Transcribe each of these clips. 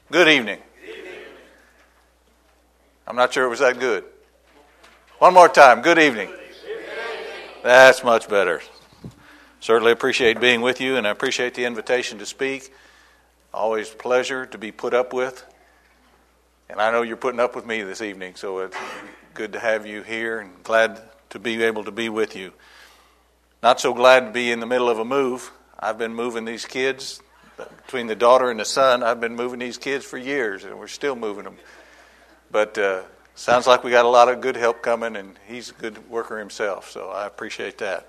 Good evening. I'm not sure it was that good. One more time. Good evening. That's much better. Certainly appreciate being with you, and I appreciate the invitation to speak. Always a pleasure to be put up with. And I know you're putting up with me this evening, so it's good to have you here and glad to be able to be with you. Not so glad to be in the middle of a move. I've been moving these kids. Between the daughter and the son, I've been moving these kids for years, and we're still moving them. But sounds like we got a lot of good help coming, and he's a good worker himself, so I appreciate that.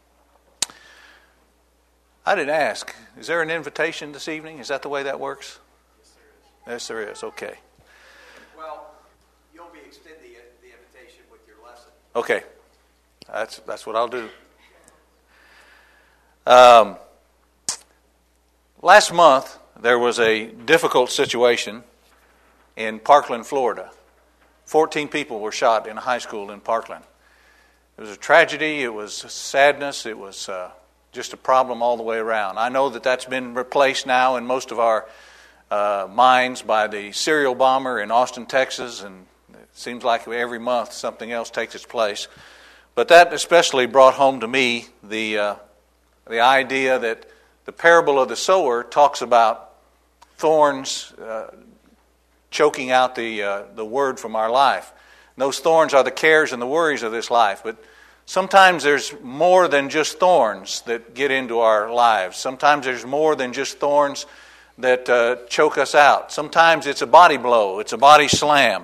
I didn't ask. Is there an invitation this evening? Is that the way that works? Yes, there is. Okay. Well, you'll be extending the invitation with your lesson. Okay. That's what I'll do. Last month, there was a difficult situation in Parkland, Florida. 14 people were shot in a high school in Parkland. It was a tragedy. It was sadness. It was just a problem all the way around. I know that that's been replaced now in most of our minds by the serial bomber in Austin, Texas, and it seems like every month something else takes its place. But that especially brought home to me the idea that the parable of the sower talks about thorns choking out the word from our life. And those thorns are the cares and the worries of this life. But sometimes there's more than just thorns that get into our lives. Sometimes there's more than just thorns that choke us out. Sometimes it's a body blow. It's a body slam.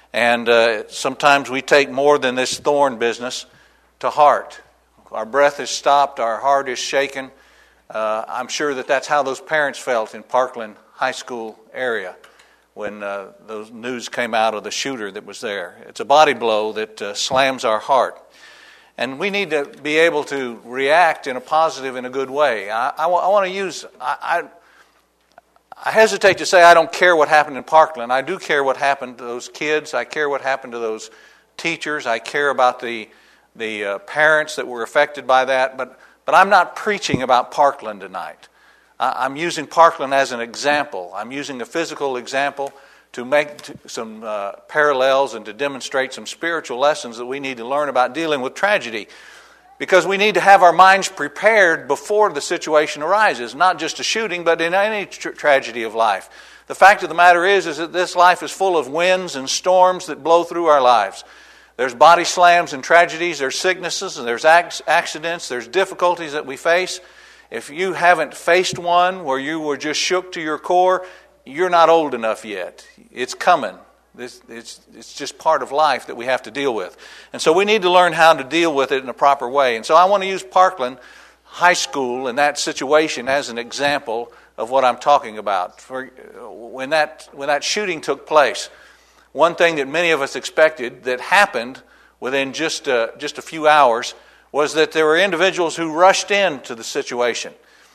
And sometimes we take more than this thorn business to heart. Our breath is stopped. Our heart is shaken. I'm sure that's how those parents felt in Parkland High School area when those news came out of the shooter that was there. It's a body blow that slams our heart. And we need to be able to react in a positive and a good way. I want to use... I hesitate to say I don't care what happened in Parkland. I do care what happened to those kids. I care what happened to those teachers. I care about the parents that were affected by that. But I'm not preaching about Parkland tonight. I'm using Parkland as an example. I'm using a physical example to make some parallels and to demonstrate some spiritual lessons that we need to learn about dealing with tragedy. Because we need to have our minds prepared before the situation arises. Not just a shooting, but in any tragedy of life. The fact of the matter is that this life is full of winds and storms that blow through our lives. There's body slams and tragedies, there's sicknesses, and there's accidents, there's difficulties that we face. If you haven't faced one where you were just shook to your core, you're not old enough yet. It's coming. It's just part of life that we have to deal with. And so we need to learn how to deal with it in a proper way. And so I want to use Parkland High School and that situation as an example of what I'm talking about. When that shooting took place, one thing that many of us expected that happened within just a few hours was that there were individuals who rushed into the situation.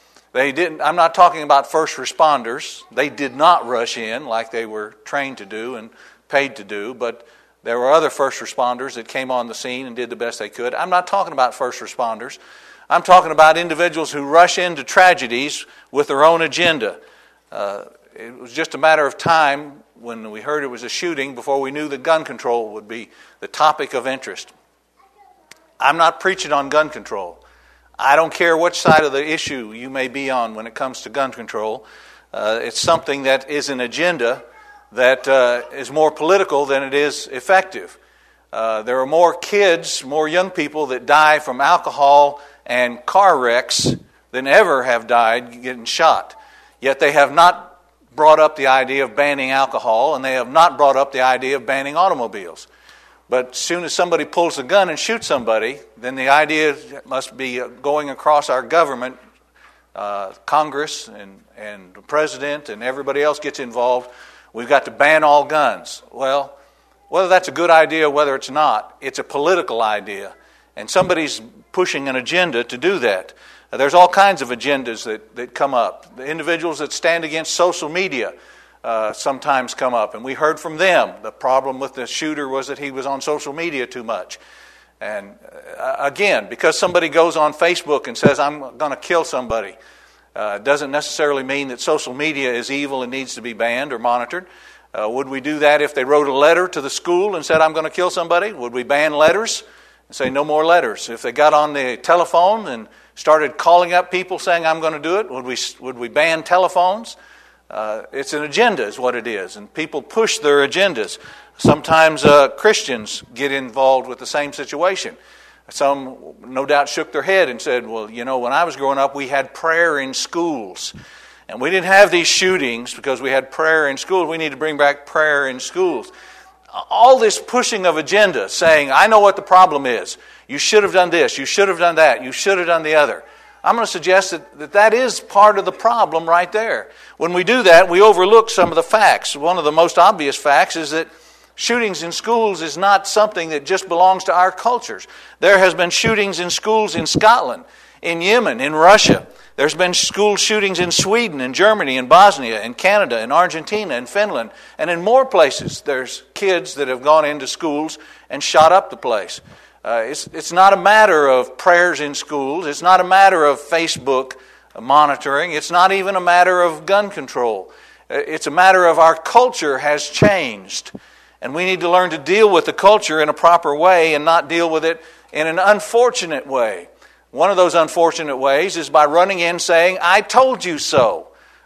I'm not talking about first responders. They did not rush in like they were trained to do and paid to do, but there were other first responders that came on the scene and did the best they could. I'm not talking about first responders. I'm talking about individuals who rush into tragedies with their own agenda. It was just a matter of time when we heard it was a shooting before we knew that gun control would be the topic of interest. I'm not preaching on gun control. I don't care which side of the issue you may be on when it comes to gun control. It's something that is an agenda that is more political than it is effective. There are more kids, more young people that die from alcohol and car wrecks than ever have died getting shot. Yet they have not brought up the idea of banning alcohol, and they have not brought up the idea of banning automobiles. But as soon as somebody pulls a gun and shoots somebody, then the idea must be going across our government, Congress and the president and everybody else gets involved. We've got to ban all guns. Well, whether that's a good idea or whether it's not, it's a political idea. And somebody's pushing an agenda to do that. There's all kinds of agendas that come up. The individuals that stand against social media sometimes come up, and we heard from them. The problem with the shooter was that he was on social media too much. And again, because somebody goes on Facebook and says, I'm going to kill somebody, It doesn't necessarily mean that social media is evil and needs to be banned or monitored. Would we do that if they wrote a letter to the school and said, I'm going to kill somebody? Would we ban letters and say no more letters? If they got on the telephone and started calling up people saying, I'm going to do it, would we ban telephones? It's an agenda is what it is, and people push their agendas. Sometimes Christians get involved with the same situation. Some no doubt shook their head and said, well, you know, when I was growing up, we had prayer in schools. And we didn't have these shootings because we had prayer in schools. We need to bring back prayer in schools. All this pushing of agenda, saying, I know what the problem is. You should have done this. You should have done that. You should have done the other. I'm going to suggest that is part of the problem right there. When we do that, we overlook some of the facts. One of the most obvious facts is that shootings in schools is not something that just belongs to our cultures. There has been shootings in schools in Scotland, in Yemen, in Russia. There's been school shootings in Sweden, in Germany, in Bosnia, in Canada, in Argentina, in Finland, and in more places. There's kids that have gone into schools and shot up the place. It's not a matter of prayers in schools. It's not a matter of Facebook monitoring. It's not even a matter of gun control. It's a matter of our culture has changed. And we need to learn to deal with the culture in a proper way and not deal with it in an unfortunate way. One of those unfortunate ways is by running in saying, I told you so.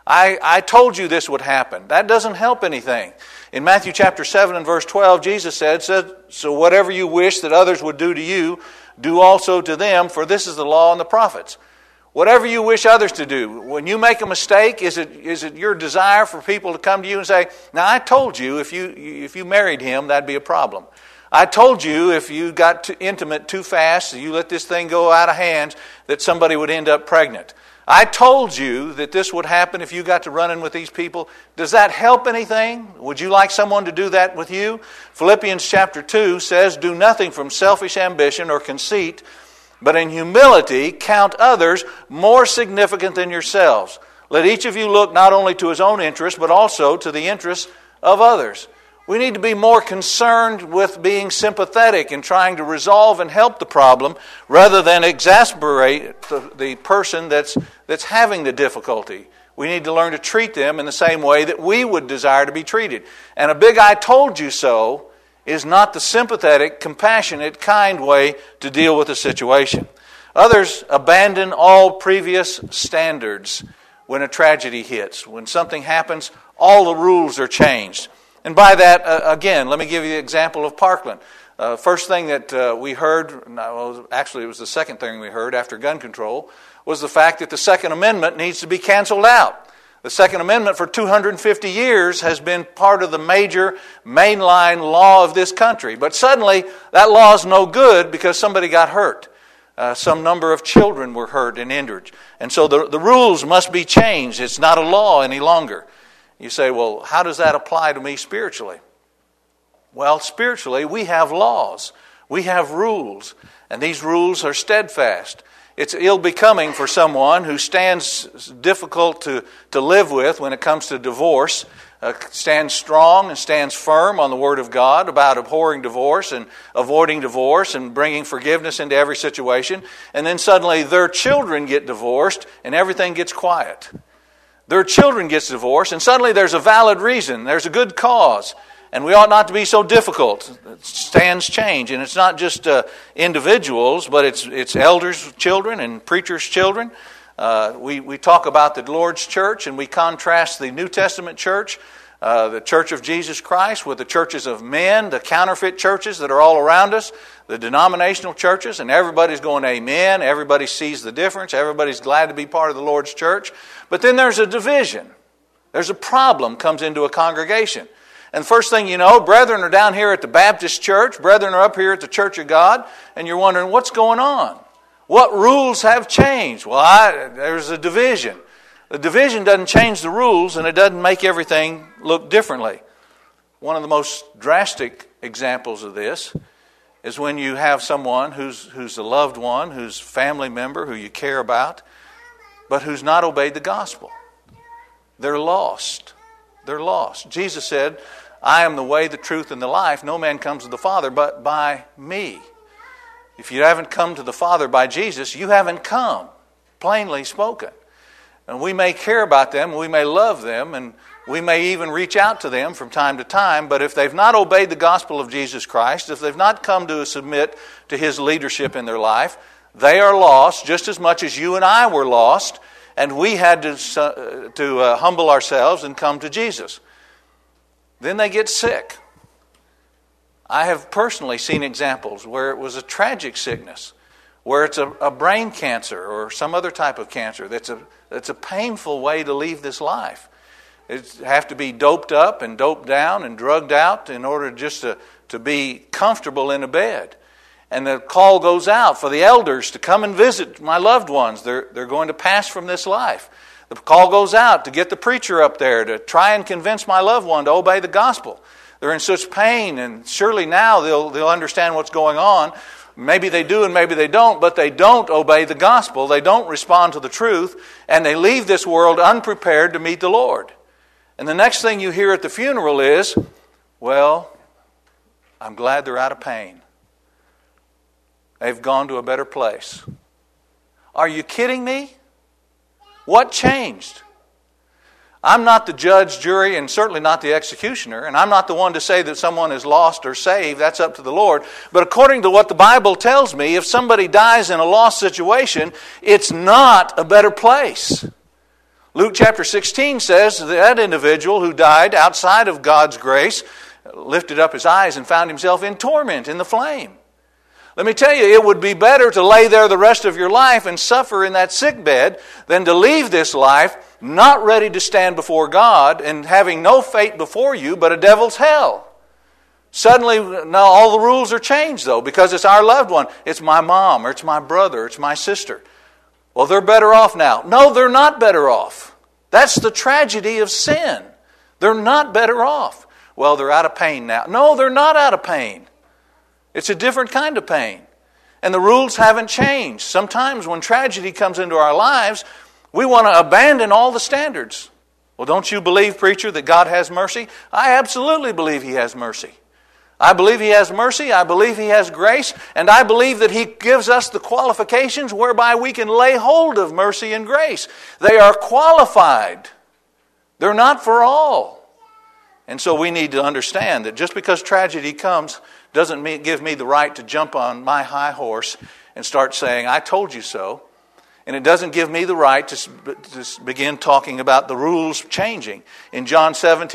I told you this would happen. That doesn't help anything. In Matthew chapter 7 and verse 12, Jesus said, so whatever you wish that others would do to you, do also to them, for this is the law and the prophets. Whatever you wish others to do, when you make a mistake, is it your desire for people to come to you and say, now I told you if you married him, that'd be a problem. I told you if you got too intimate too fast, you let this thing go out of hands, that somebody would end up pregnant. I told you that this would happen if you got to running with these people. Does that help anything? Would you like someone to do that with you? Philippians chapter 2 says, do nothing from selfish ambition or conceit, but in humility count others more significant than yourselves. Let each of you look not only to his own interest, but also to the interests of others. We need to be more concerned with being sympathetic and trying to resolve and help the problem rather than exasperate the person that's having the difficulty. We need to learn to treat them in the same way that we would desire to be treated. And a big I told you so is not the sympathetic, compassionate, kind way to deal with a situation. Others abandon all previous standards when a tragedy hits. When something happens, all the rules are changed. And by that, again, let me give you the example of Parkland. First thing that we heard, actually it was the second thing we heard after gun control, was the fact that the Second Amendment needs to be canceled out. The Second Amendment for 250 years has been part of the major mainline law of this country. But suddenly, that law is no good because somebody got hurt. Some number of children were hurt and injured. And so the rules must be changed. It's not a law any longer. You say, well, how does that apply to me spiritually? Well, spiritually, we have laws. We have rules. And these rules are steadfast. It's ill-becoming for someone who stands difficult to live with when it comes to divorce, stands strong and stands firm on the Word of God about abhorring divorce and avoiding divorce and bringing forgiveness into every situation, and then suddenly their children get divorced and everything gets quiet. Their children gets divorced and suddenly there's a valid reason, there's a good cause. And we ought not to be so difficult. Stands change. And it's not just individuals, but it's elders' children and preachers' children. We talk about the Lord's church and we contrast the New Testament church, the Church of Jesus Christ, with the churches of men, the counterfeit churches that are all around us, the denominational churches, and everybody's going amen. Everybody sees the difference. Everybody's glad to be part of the Lord's church. But then there's a division. There's a problem comes into a congregation. And the first thing you know, brethren are down here at the Baptist church, brethren are up here at the Church of God, and you're wondering, what's going on? What rules have changed? Well, there's a division. The division doesn't change the rules, and it doesn't make everything look differently. One of the most drastic examples of this is when you have someone who's a loved one, who's a family member, who you care about, but who's not obeyed the gospel. They're lost. They're lost. Jesus said, I am the way, the truth, and the life. No man comes to the Father but by me. If you haven't come to the Father by Jesus, you haven't come, plainly spoken. And we may care about them, we may love them, and we may even reach out to them from time to time, but if they've not obeyed the gospel of Jesus Christ, if they've not come to submit to His leadership in their life, they are lost just as much as you and I were lost, and we had to humble ourselves and come to Jesus. Then they get sick. I have personally seen examples where it was a tragic sickness, where it's a brain cancer or some other type of cancer that's a painful way to leave this life. It have to be doped up and doped down and drugged out in order just to be comfortable in a bed. And the call goes out for the elders to come and visit my loved ones. They're going to pass from this life. The call goes out to get the preacher up there to try and convince my loved one to obey the gospel. They're in such pain, and surely now they'll understand what's going on. Maybe they do and maybe they don't, but they don't obey the gospel. They don't respond to the truth, and they leave this world unprepared to meet the Lord. And the next thing you hear at the funeral is, well, I'm glad they're out of pain. They've gone to a better place. Are you kidding me? What changed? I'm not the judge, jury, and certainly not the executioner, and I'm not the one to say that someone is lost or saved. That's up to the Lord. But according to what the Bible tells me, if somebody dies in a lost situation, it's not a better place. Luke chapter 16 says that individual who died outside of God's grace lifted up his eyes and found himself in torment in the flame. Let me tell you, it would be better to lay there the rest of your life and suffer in that sick bed than to leave this life not ready to stand before God and having no fate before you but a devil's hell. Suddenly, now all the rules are changed though, because it's our loved one. It's my mom, or it's my brother, it's my sister. Well, they're better off now. No, they're not better off. That's the tragedy of sin. They're not better off. Well, they're out of pain now. No, they're not out of pain. It's a different kind of pain. And the rules haven't changed. Sometimes when tragedy comes into our lives, we want to abandon all the standards. Well, don't you believe, preacher, that God has mercy? I absolutely believe He has mercy. I believe He has mercy, I believe He has grace, and I believe that He gives us the qualifications whereby we can lay hold of mercy and grace. They are qualified. They're not for all. And so we need to understand that just because tragedy comes doesn't give me the right to jump on my high horse and start saying, I told you so. And it doesn't give me the right to begin talking about the rules changing. In John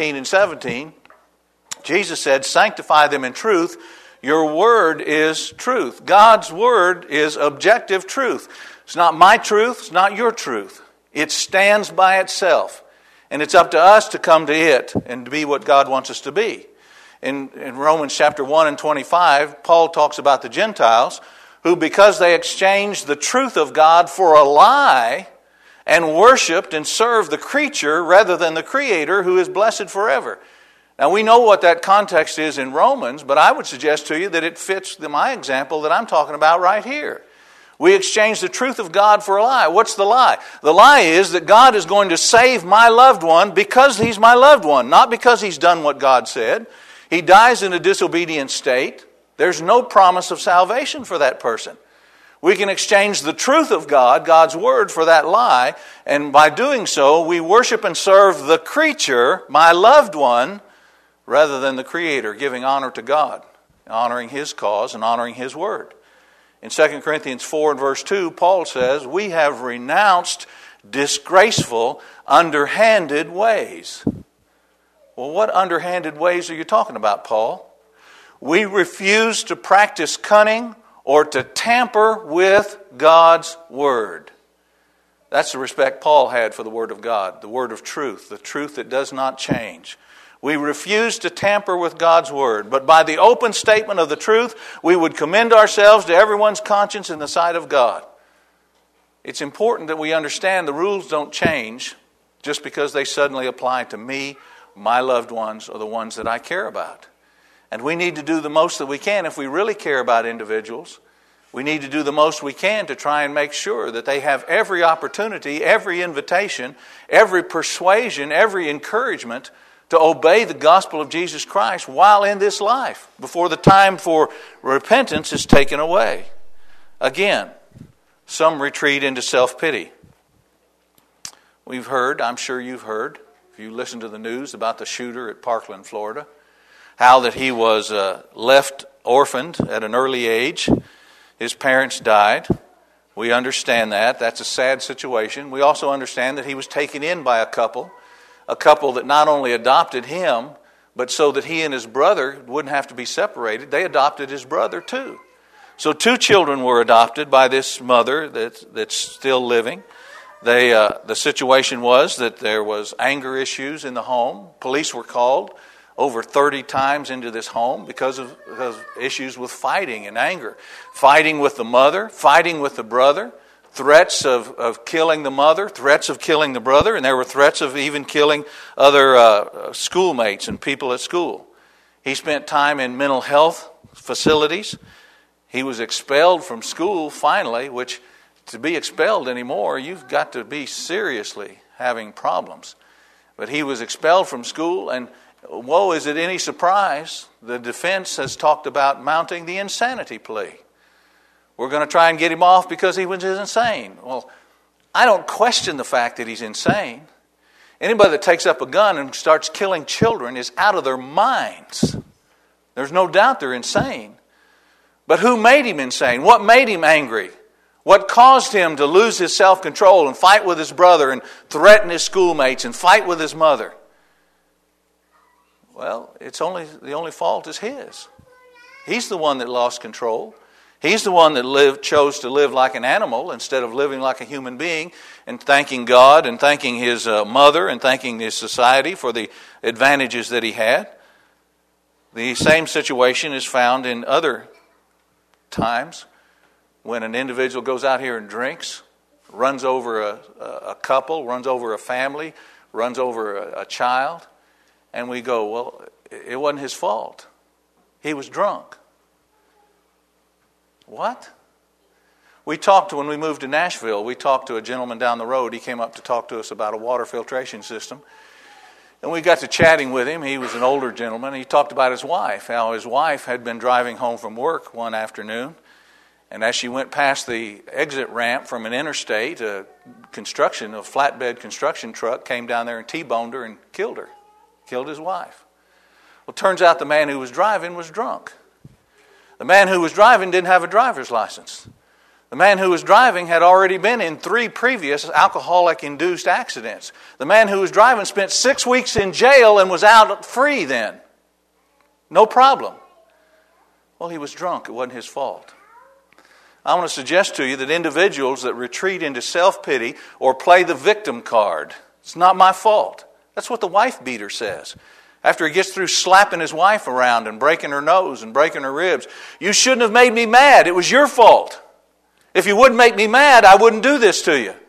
17:17, Jesus said, sanctify them in truth. Your word is truth. God's word is objective truth. It's not my truth. It's not your truth. It stands by itself. And it's up to us to come to it and to be what God wants us to be. In Romans chapter 1 and 25, Paul talks about the Gentiles who, because they exchanged the truth of God for a lie and worshipped and served the creature rather than the Creator who is blessed forever. Now, we know what that context is in Romans, but I would suggest to you that it fits my example that I'm talking about right here. We exchange the truth of God for a lie. What's the lie? The lie is that God is going to save my loved one because He's my loved one, not because He's done what God said. He dies in a disobedient state. There's no promise of salvation for that person. We can exchange the truth of God, God's word, for that lie, and by doing so, we worship and serve the creature, my loved one, rather than the Creator, giving honor to God, honoring His cause and honoring His word. In 2 Corinthians 4 and verse 2, Paul says, we have renounced disgraceful, underhanded ways. Well, what underhanded ways are you talking about, Paul? We refuse to practice cunning or to tamper with God's word. That's the respect Paul had for the word of God, the word of truth, the truth that does not change. We refuse to tamper with God's word, but by the open statement of the truth, we would commend ourselves to everyone's conscience in the sight of God. It's important that we understand the rules don't change just because they suddenly apply to me, my loved ones, or the ones that I care about. And we need to do the most that we can if we really care about individuals. We need to do the most we can to try and make sure that they have every opportunity, every invitation, every persuasion, every encouragement to obey the gospel of Jesus Christ while in this life, before the time for repentance is taken away. Again, some retreat into self-pity. We've heard, I'm sure you've heard, if you listen to the news, about the shooter at Parkland, Florida, how that he was left orphaned at an early age. His parents died. We understand that. That's a sad situation. We also understand that he was taken in by a couple that not only adopted him, but so that he and his brother wouldn't have to be separated, they adopted his brother too. So 2 children were adopted by this mother that's still living. The situation was that there was anger issues in the home. Police were called over 30 times into this home because of issues with fighting and anger. Fighting with the mother, fighting with the brother, threats of killing the mother, threats of killing the brother, and there were threats of even killing other schoolmates and people at school. He spent time in mental health facilities. He was expelled from school finally, which to be expelled anymore, you've got to be seriously having problems. But he was expelled from school, and woe, is it any surprise, the defense has talked about mounting the insanity plea. We're going to try and get him off because he was insane. Well, I don't question the fact that he's insane. Anybody that takes up a gun and starts killing children is out of their minds. There's no doubt they're insane. But who made him insane? What made him angry? What caused him to lose his self-control and fight with his brother and threaten his schoolmates and fight with his mother? Well, the only fault is his. He's the one that lost control. He's the one that chose to live like an animal instead of living like a human being and thanking God and thanking his mother and thanking his society for the advantages that he had. The same situation is found in other times when an individual goes out here and drinks, runs over a couple, runs over a family, runs over a child, and we go, well, it wasn't his fault. He was drunk. What? When we moved to Nashville, we talked to a gentleman down the road. He came up to talk to us about a water filtration system. And we got to chatting with him. He was an older gentleman. He talked about his wife, how his wife had been driving home from work one afternoon. And as she went past the exit ramp from an interstate, a flatbed construction truck came down there and T-boned her and killed her. Killed his wife. Well, it turns out the man who was driving was drunk. The man who was driving didn't have a driver's license. The man who was driving had already been in 3 previous alcoholic-induced accidents. The man who was driving spent 6 weeks in jail and was out free then. No problem. Well, he was drunk. It wasn't his fault. I want to suggest to you that individuals that retreat into self-pity or play the victim card, it's not my fault. That's what the wife beater says. After he gets through slapping his wife around and breaking her nose and breaking her ribs, you shouldn't have made me mad. It was your fault. If you wouldn't make me mad, I wouldn't do this to you.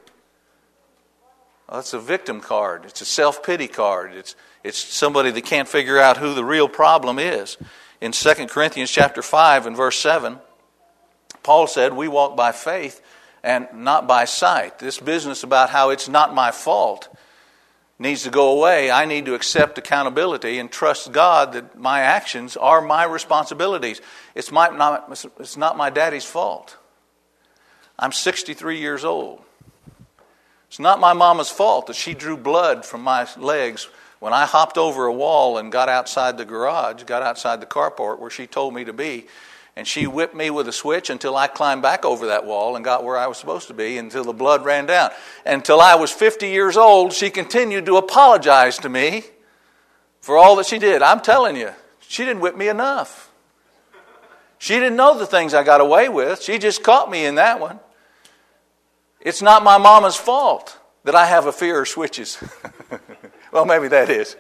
Well, that's a victim card. It's a self-pity card. It's somebody that can't figure out who the real problem is. In 2 Corinthians chapter 5 and verse 7, Paul said, we walk by faith and not by sight. This business about how it's not my fault needs to go away. I need to accept accountability and trust God that my actions are my responsibilities. It's not my daddy's fault. I'm 63 years old. It's not my mama's fault that she drew blood from my legs when I hopped over a wall and got outside the garage, got outside the carport where she told me to be, and she whipped me with a switch until I climbed back over that wall and got where I was supposed to be until the blood ran down. Until I was 50 years old, she continued to apologize to me for all that she did. I'm telling you, she didn't whip me enough. She didn't know the things I got away with. She just caught me in that one. It's not my mama's fault that I have a fear of switches. Well, maybe that is.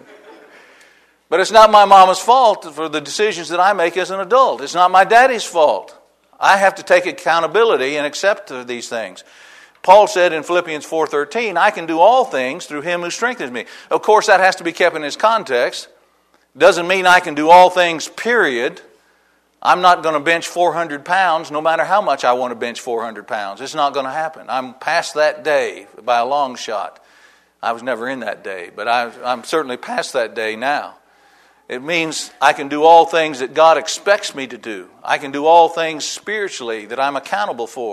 But it's not my mama's fault for the decisions that I make as an adult. It's not my daddy's fault. I have to take accountability and accept these things. Paul said in Philippians 4:13, I can do all things through him who strengthens me. Of course, that has to be kept in its context. Doesn't mean I can do all things, period. I'm not going to bench 400 pounds no matter how much I want to bench 400 pounds. It's not going to happen. I'm past that day by a long shot. I was never in that day, but I'm certainly past that day now. It means I can do all things that God expects me to do. I can do all things spiritually that I'm accountable for.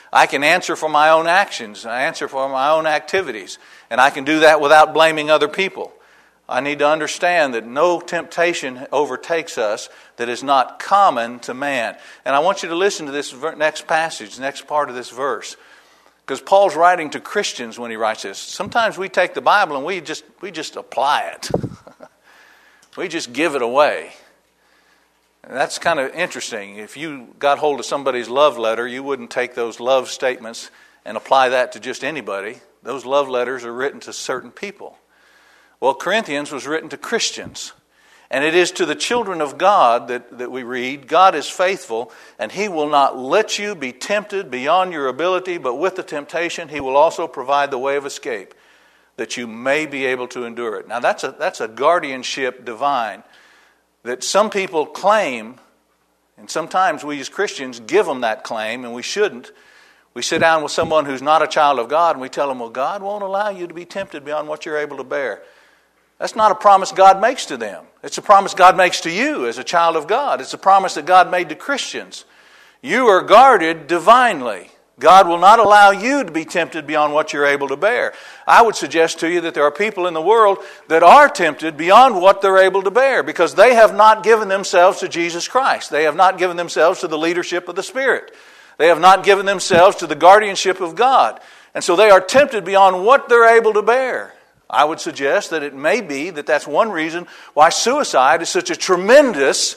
I can answer for my own actions. I answer for my own activities. And I can do that without blaming other people. I need to understand that no temptation overtakes us that is not common to man. And I want you to listen to this next passage, next part of this verse. Because Paul's writing to Christians when he writes this. Sometimes we take the Bible and we just apply it. We just give it away. And that's kind of interesting. If you got hold of somebody's love letter, you wouldn't take those love statements and apply that to just anybody. Those love letters are written to certain people. Well, Corinthians was written to Christians. And it is to the children of God that we read, God is faithful, and He will not let you be tempted beyond your ability, but with the temptation He will also provide the way of escape, that you may be able to endure it. Now that's a guardianship divine that some people claim, and sometimes we as Christians give them that claim, and we shouldn't. We sit down with someone who's not a child of God, and we tell them, well, God won't allow you to be tempted beyond what you're able to bear. That's not a promise God makes to them. It's a promise God makes to you as a child of God. It's a promise that God made to Christians. You are guarded divinely. God will not allow you to be tempted beyond what you're able to bear. I would suggest to you that there are people in the world that are tempted beyond what they're able to bear because they have not given themselves to Jesus Christ. They have not given themselves to the leadership of the Spirit. They have not given themselves to the guardianship of God. And so they are tempted beyond what they're able to bear. I would suggest that it may be that that's one reason why suicide is such a tremendous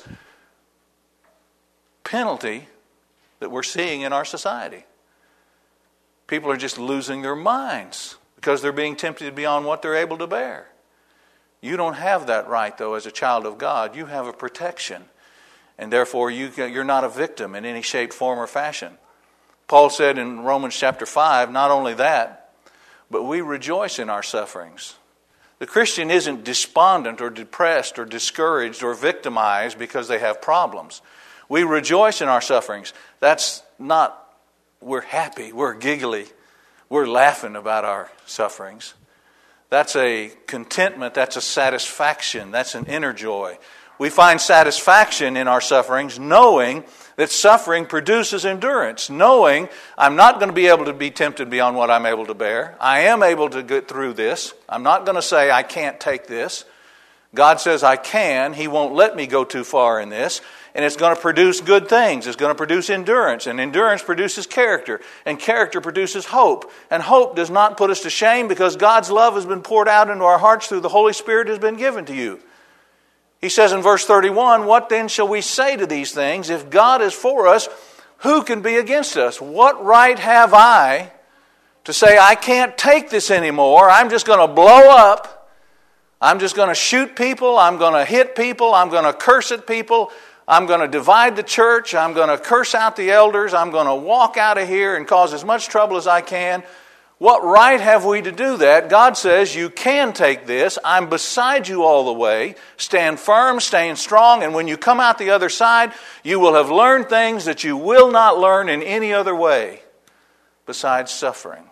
penalty that we're seeing in our society. People are just losing their minds because they're being tempted beyond what they're able to bear. You don't have that right, though, as a child of God. You have a protection, and therefore you're not a victim in any shape, form, or fashion. Paul said in Romans chapter 5, not only that, but we rejoice in our sufferings. The Christian isn't despondent or depressed or discouraged or victimized because they have problems. We rejoice in our sufferings. That's not, we're happy, we're giggly, we're laughing about our sufferings. That's a contentment, that's a satisfaction, that's an inner joy. We find satisfaction in our sufferings knowing that suffering produces endurance, knowing I'm not going to be able to be tempted beyond what I'm able to bear. I am able to get through this. I'm not going to say I can't take this. God says I can. He won't let me go too far in this. And it's going to produce good things. It's going to produce endurance. And endurance produces character. And character produces hope. And hope does not put us to shame because God's love has been poured out into our hearts through the Holy Spirit has been given to you. He says in verse 31, what then shall we say to these things? If God is for us, who can be against us? What right have I to say I can't take this anymore? I'm just going to blow up. I'm just going to shoot people. I'm going to hit people. I'm going to curse at people. I'm going to divide the church. I'm going to curse out the elders. I'm going to walk out of here and cause as much trouble as I can. What right have we to do that? God says, you can take this. I'm beside you all the way. Stand firm, stand strong, and when you come out the other side, you will have learned things that you will not learn in any other way besides suffering.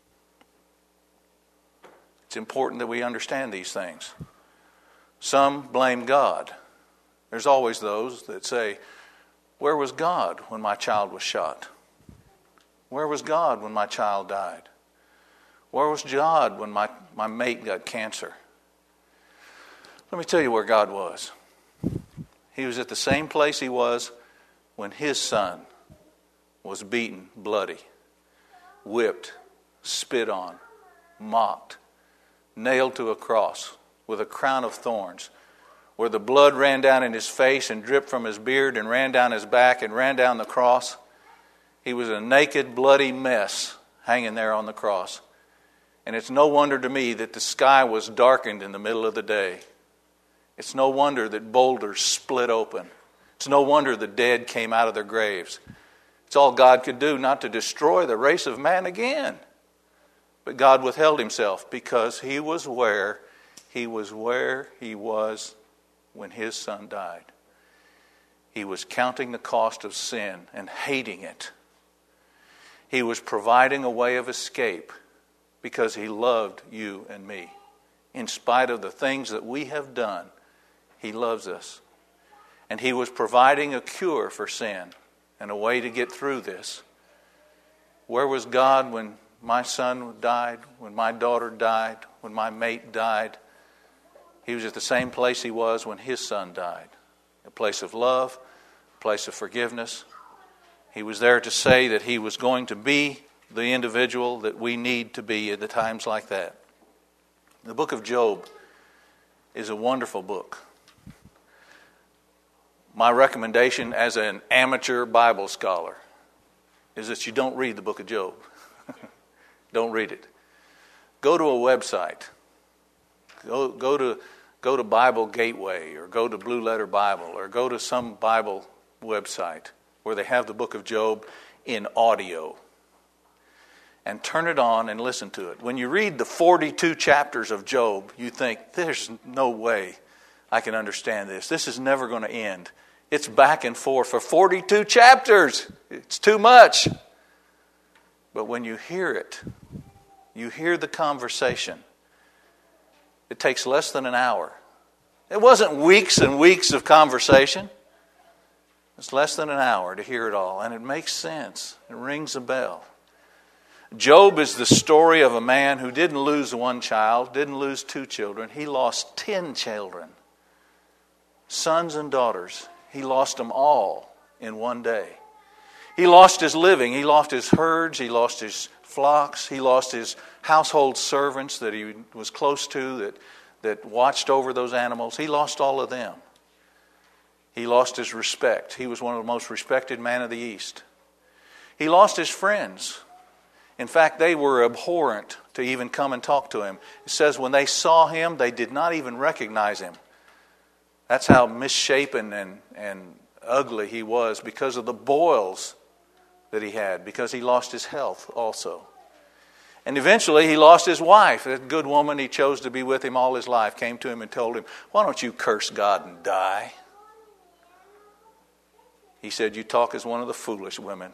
It's important that we understand these things. Some blame God. There's always those that say, where was God when my child was shot? Where was God when my child died? Where was God when my mate got cancer? Let me tell you where God was. He was at the same place He was when His son was beaten bloody, whipped, spit on, mocked, nailed to a cross with a crown of thorns, where the blood ran down in His face and dripped from His beard and ran down His back and ran down the cross. He was a naked, bloody mess hanging there on the cross. And it's no wonder to me that the sky was darkened in the middle of the day. It's no wonder that boulders split open. It's no wonder the dead came out of their graves. It's all God could do not to destroy the race of man again. But God withheld Himself because He was where He was when His son died. He was counting the cost of sin and hating it. He was providing a way of escape because He loved you and me. In spite of the things that we have done, He loves us. And He was providing a cure for sin and a way to get through this. Where was God when my son died, when my daughter died, when my mate died? He was at the same place he was when his son died. A place of love, a place of forgiveness. He was there to say that he was going to be the individual that we need to be at the times like that. The book of Job is a wonderful book. My recommendation as an amateur Bible scholar is that you don't read the book of Job. Don't read it. Go to a website. Go to Bible Gateway, or go to Blue Letter Bible, or go to some Bible website where they have the book of Job in audio. And turn it on and listen to it. When you read the 42 chapters of Job, you think, there's no way I can understand this. This is never going to end. It's back and forth for 42 chapters. It's too much. But when you hear it, you hear the conversation. It takes less than an hour. It wasn't weeks and weeks of conversation. It's less than an hour to hear it all. And it makes sense. It rings a bell. Job is the story of a man who didn't lose one child, didn't lose 2 children. He lost 10 children, sons and daughters. He lost them all in one day. He lost his living. He lost his herds. He lost his flocks. He lost his household servants that he was close to, that watched over those animals. He lost all of them. He lost his respect. He was one of the most respected men of the East. He lost his friends. In fact, they were abhorrent to even come and talk to him. It says when they saw him, they did not even recognize him. That's how misshapen and ugly he was because of the boils that he had, because he lost his health also. And eventually he lost his wife. That good woman he chose to be with him all his life came to him and told him, "Why don't you curse God and die?" He said, "You talk as one of the foolish women."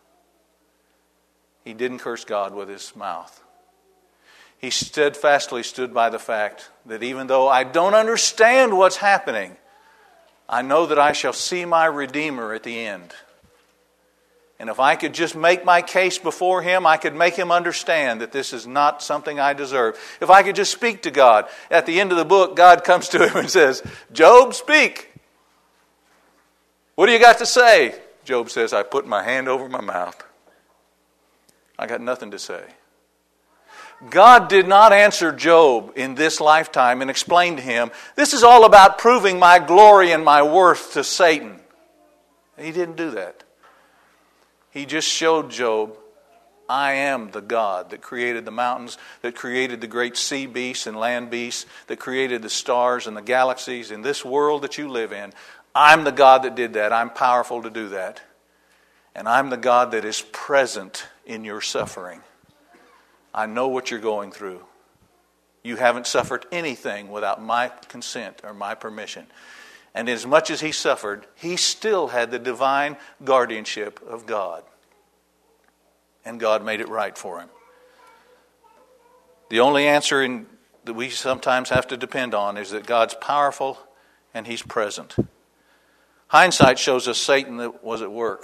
He didn't curse God with his mouth. He steadfastly stood by the fact that even though I don't understand what's happening, I know that I shall see my Redeemer at the end. And if I could just make my case before him, I could make him understand that this is not something I deserve. If I could just speak to God. At the end of the book, God comes to him and says, "Job, speak. What do you got to say?" Job says, "I put my hand over my mouth. I got nothing to say." God did not answer Job in this lifetime and explain to him, "This is all about proving my glory and my worth to Satan." He didn't do that. He just showed Job, I am the God that created the mountains, that created the great sea beasts and land beasts, that created the stars and the galaxies in this world that you live in. I'm the God that did that. I'm powerful to do that. And I'm the God that is present in your suffering. I know what you're going through. You haven't suffered anything without my consent or my permission. And as much as he suffered, he still had the divine guardianship of God. And God made it right for him. The only answer that we sometimes have to depend on is that God's powerful and he's present. Hindsight shows us Satan that was at work.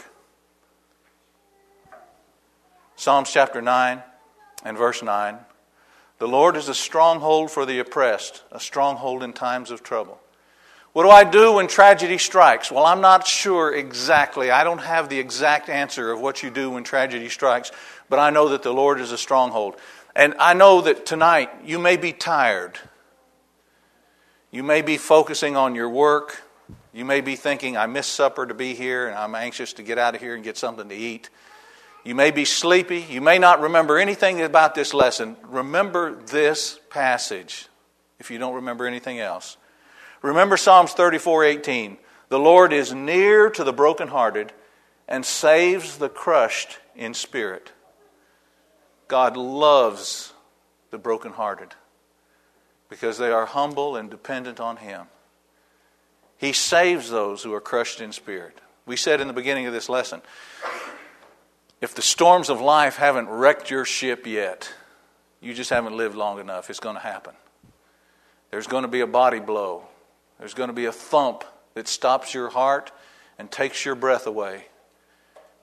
Psalms chapter 9 and verse 9. The Lord is a stronghold for the oppressed, a stronghold in times of trouble. What do I do when tragedy strikes? Well, I'm not sure exactly. I don't have the exact answer of what you do when tragedy strikes, but I know that the Lord is a stronghold. And I know that tonight you may be tired. You may be focusing on your work. You may be thinking, I missed supper to be here and I'm anxious to get out of here and get something to eat. You may be sleepy. You may not remember anything about this lesson. Remember this passage if you don't remember anything else. Remember Psalms 34:18. The Lord is near to the brokenhearted and saves the crushed in spirit. God loves the brokenhearted because they are humble and dependent on Him. He saves those who are crushed in spirit. We said in the beginning of this lesson, if the storms of life haven't wrecked your ship yet, you just haven't lived long enough. It's going to happen. There's going to be a body blow. There's going to be a thump that stops your heart and takes your breath away.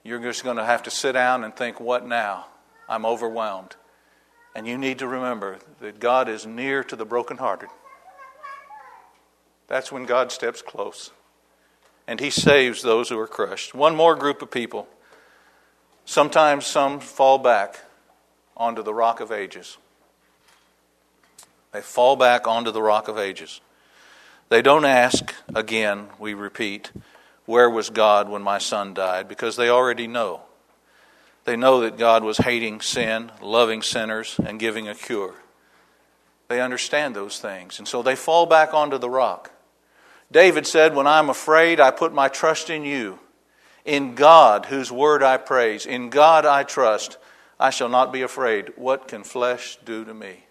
you're just going to have to sit down and think, what now? I'm overwhelmed. And you need to remember that God is near to the brokenhearted. That's when God steps close. And He saves those who are crushed. One more group of people. Sometimes some fall back onto the rock of ages. They fall back onto the rock of ages. They don't ask, again, we repeat, where was God when my son died? Because they already know. They know that God was hating sin, loving sinners, and giving a cure. They understand those things. And so they fall back onto the rock. David said, when I'm afraid, I put my trust in you. In God, whose word I praise. In God I trust. I shall not be afraid. What can flesh do to me?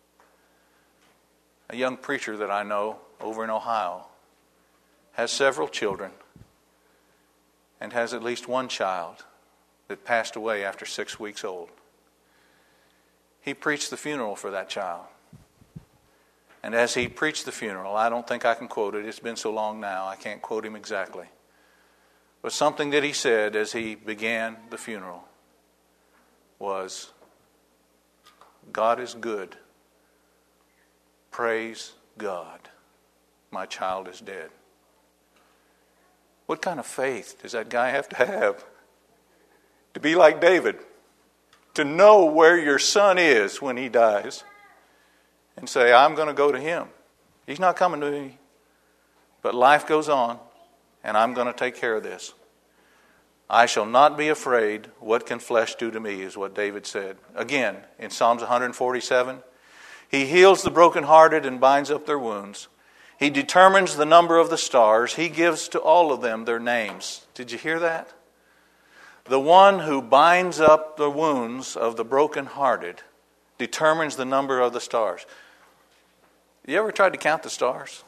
A young preacher that I know over in Ohio has several children and has at least one child that passed away after 6 weeks old. He preached the funeral for that child. And as he preached the funeral, I don't think I can quote it. It's been so long now, I can't quote him exactly. But something that he said as he began the funeral was, God is good. Praise God. My child is dead. What kind of faith does that guy have to be like David? To know where your son is when he dies and say, I'm going to go to him. He's not coming to me. But life goes on, and I'm going to take care of this. I shall not be afraid. What can flesh do to me, is what David said. Again, in Psalms 147, He heals the brokenhearted and binds up their wounds. He determines the number of the stars. He gives to all of them their names. Did you hear that? The one who binds up the wounds of the brokenhearted determines the number of the stars. You ever tried to count the stars?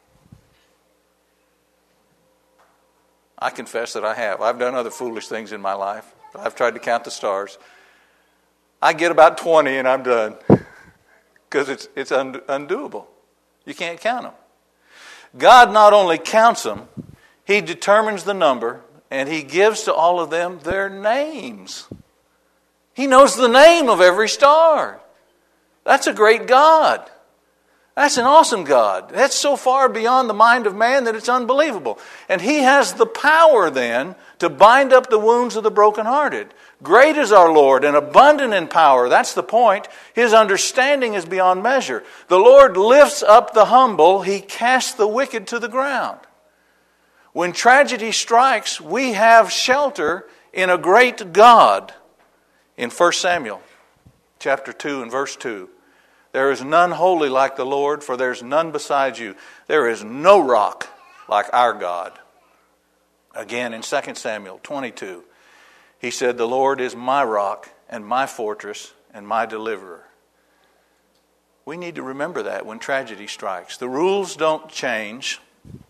I confess that I have. I've done other foolish things in my life. I've tried to count the stars. I get about 20 and I'm done. Because it's undoable. You can't count them. God not only counts them, He determines the number, and He gives to all of them their names. He knows the name of every star. That's a great God. That's an awesome God. That's so far beyond the mind of man that it's unbelievable. And He has the power then to bind up the wounds of the brokenhearted. Great is our Lord and abundant in power. That's the point. His understanding is beyond measure. The Lord lifts up the humble. He casts the wicked to the ground. When tragedy strikes, we have shelter in a great God. In 1 Samuel chapter 2 and verse 2. There is none holy like the Lord, for there is none beside you. There is no rock like our God. Again, in 2 Samuel 22, He said, the Lord is my rock and my fortress and my deliverer. We need to remember that when tragedy strikes. The rules don't change.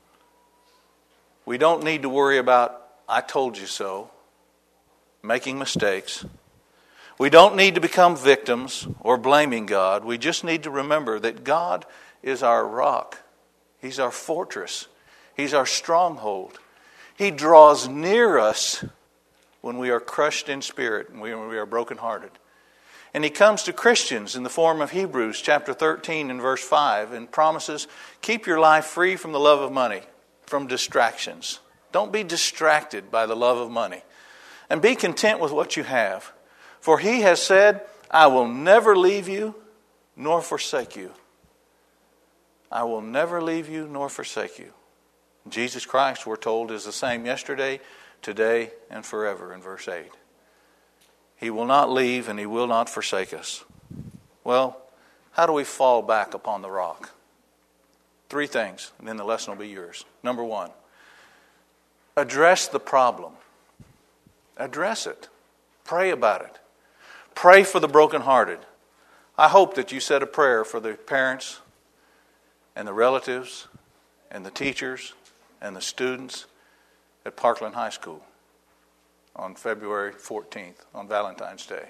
We don't need to worry about, I told you so, making mistakes. We don't need to become victims or blaming God. We just need to remember that God is our rock. He's our fortress. He's our stronghold. He draws near us when we are crushed in spirit and when we are brokenhearted. And He comes to Christians in the form of Hebrews chapter 13 and verse 5 and promises, keep your life free from the love of money, from distractions. Don't be distracted by the love of money. And be content with what you have. For He has said, I will never leave you nor forsake you. I will never leave you nor forsake you. Jesus Christ, we're told, is the same yesterday, today, and forever in verse 8. He will not leave and He will not forsake us. Well, how do we fall back upon the rock? 3 things, and then the lesson will be yours. Number 1, address the problem. Address it. Pray about it. Pray for the brokenhearted. I hope that you said a prayer for the parents and the relatives and the teachers and the students at Parkland High School on February 14th, on Valentine's Day.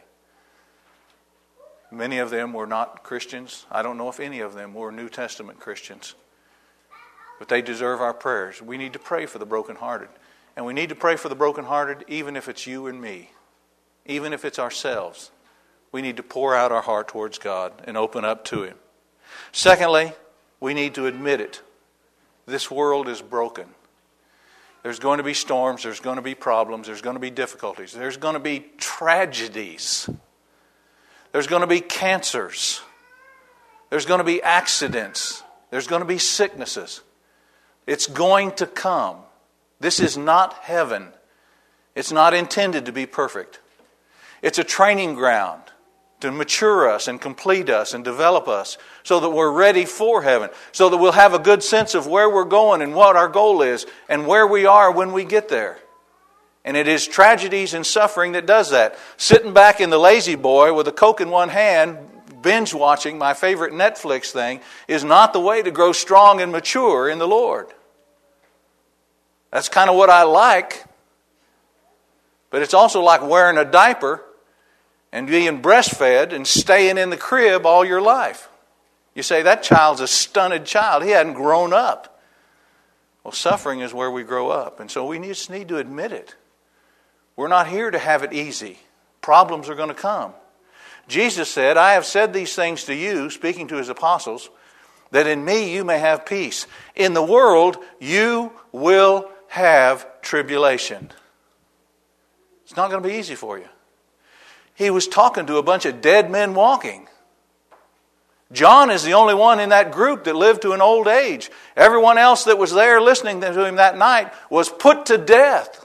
Many of them were not Christians. I don't know if any of them were New Testament Christians. But they deserve our prayers. We need to pray for the brokenhearted. And we need to pray for the brokenhearted, even if it's you and me. Even if it's ourselves. We need to pour out our heart towards God and open up to Him. Secondly, we need to admit it. This world is broken. There's going to be storms, there's going to be problems, there's going to be difficulties, there's going to be tragedies. There's going to be cancers. There's going to be accidents. There's going to be sicknesses. It's going to come. This is not heaven. It's not intended to be perfect. It's a training ground to mature us and complete us and develop us so that we're ready for heaven, so that we'll have a good sense of where we're going and what our goal is and where we are when we get there. And it is tragedies and suffering that does that. Sitting back in the lazy boy with a Coke in one hand, binge watching my favorite Netflix thing, is not the way to grow strong and mature in the Lord. That's kind of what I like. But it's also like wearing a diaper and being breastfed and staying in the crib all your life. You say, that child's a stunted child. He hadn't grown up. Well, suffering is where we grow up. And so we just need to admit it. We're not here to have it easy. Problems are going to come. Jesus said, I have said these things to you, speaking to His apostles, that in me you may have peace. In the world you will have tribulation. It's not going to be easy for you. He was talking to a bunch of dead men walking. John is the only one in that group that lived to an old age. Everyone else that was there listening to him that night was put to death.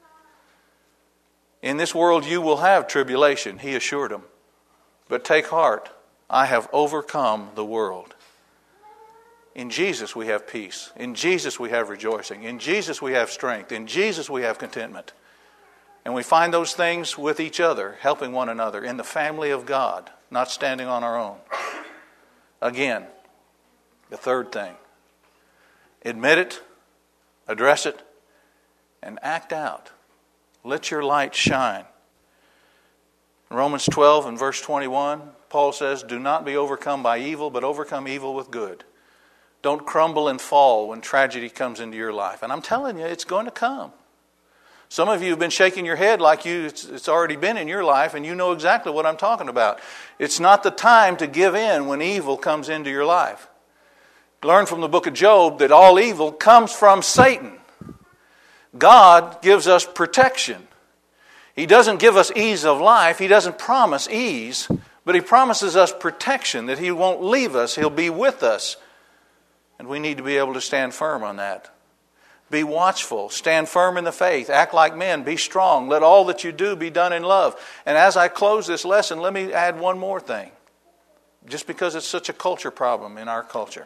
In this world you will have tribulation, He assured them. But take heart, I have overcome the world. In Jesus we have peace. In Jesus we have rejoicing. In Jesus we have strength. In Jesus we have contentment. And we find those things with each other, helping one another in the family of God, not standing on our own. Again, the third thing. Admit it, address it, and act out. Let your light shine. In Romans 12 and verse 21, Paul says, do not be overcome by evil, but overcome evil with good. Don't crumble and fall when tragedy comes into your life. And I'm telling you, it's going to come. Some of you have been shaking your head like it's already been in your life, and you know exactly what I'm talking about. It's not the time to give in when evil comes into your life. Learn from the book of Job that all evil comes from Satan. God gives us protection. He doesn't give us ease of life. He doesn't promise ease, but He promises us protection, that He won't leave us. He'll be with us. And we need to be able to stand firm on that. Be watchful. Stand firm in the faith. Act like men. Be strong. Let all that you do be done in love. And as I close this lesson, let me add one more thing. Just because it's such a culture problem in our culture.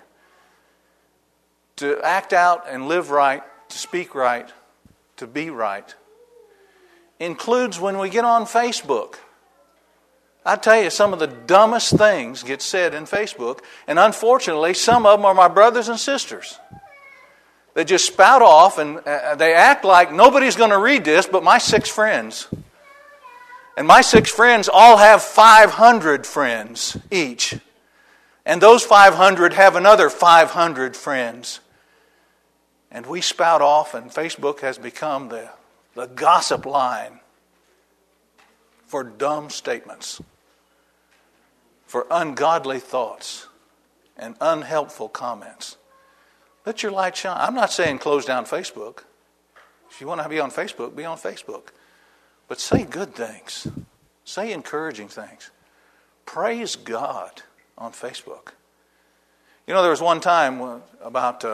To act out and live right, to speak right, to be right, includes when we get on Facebook. I tell you, some of the dumbest things get said in Facebook, and unfortunately, some of them are my brothers and sisters. They just spout off, and they act like nobody's going to read this but my 6 friends. And my 6 friends all have 500 friends each. And those 500 have another 500 friends. And we spout off, and Facebook has become the gossip line for dumb statements, for ungodly thoughts, and unhelpful comments. Let your light shine. I'm not saying close down Facebook. If you want to be on Facebook, be on Facebook. But say good things. Say encouraging things. Praise God on Facebook. You know, there was one time about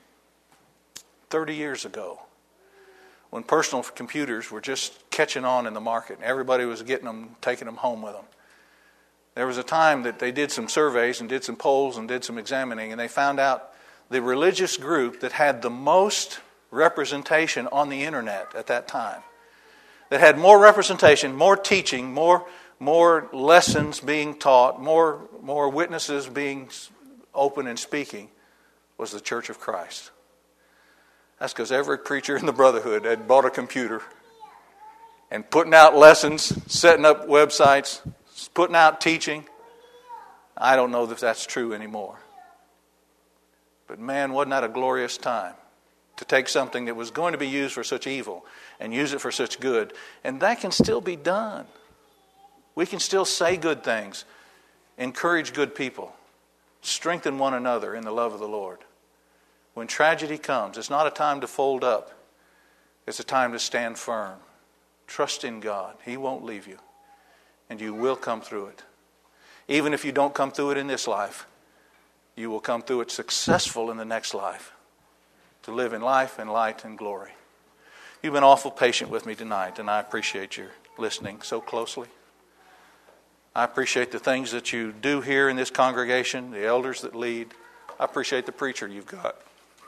30 years ago when personal computers were just catching on in the market. Everybody was getting them, taking them home with them. There was a time that they did some surveys and did some polls and did some examining, and they found out the religious group that had the most representation on the internet at that time, that had more representation, more teaching, more lessons being taught, more witnesses being open and speaking, was the Church of Christ. That's because every preacher in the Brotherhood had bought a computer and putting out lessons, setting up websites, putting out teaching. I don't know if that's true anymore. But man, wasn't that a glorious time? to take something that was going to be used for such evil and use it for such good. And that can still be done. We can still say good things, encourage good people, strengthen one another in the love of the Lord. When tragedy comes, it's not a time to fold up. It's a time to stand firm. Trust in God. He won't leave you. And you will come through it. Even if you don't come through it in this life, you will come through it successful in the next life. To live in life and light and glory. You've been awful patient with me tonight, and I appreciate your listening so closely. I appreciate the things that you do here in this congregation, the elders that lead. I appreciate the preacher you've got.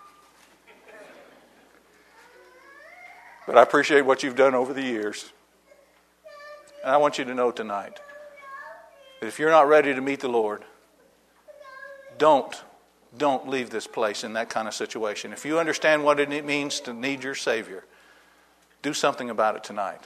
But I appreciate what you've done over the years. And I want you to know tonight that if you're not ready to meet the Lord, don't leave this place in that kind of situation. If you understand what it means to need your Savior, do something about it tonight.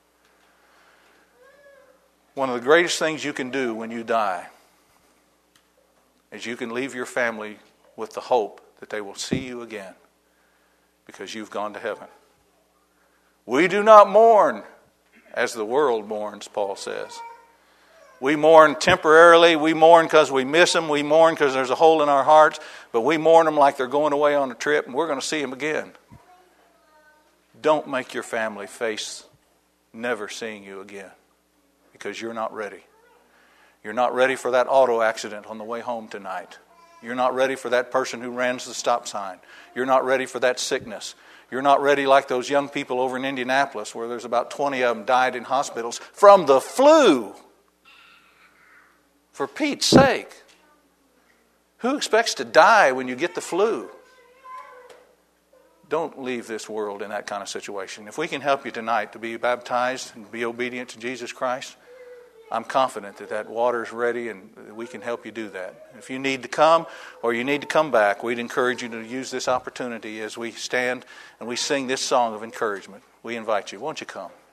One of the greatest things you can do when you die is you can leave your family with the hope that they will see you again because you've gone to heaven. We do not mourn as the world mourns, Paul says. We mourn temporarily. We mourn because we miss them. We mourn because there's a hole in our hearts. But we mourn them like they're going away on a trip and we're going to see them again. Don't make your family face never seeing you again because you're not ready. You're not ready for that auto accident on the way home tonight. You're not ready for that person who runs the stop sign. You're not ready for that sickness. You're not ready like those young people over in Indianapolis where there's about 20 of them died in hospitals from the flu. For Pete's sake. Who expects to die when you get the flu? Don't leave this world in that kind of situation. If we can help you tonight to be baptized and be obedient to Jesus Christ, I'm confident that that water is ready and we can help you do that. If you need to come or you need to come back, we'd encourage you to use this opportunity as we stand and we sing this song of encouragement. We invite you. Won't you come?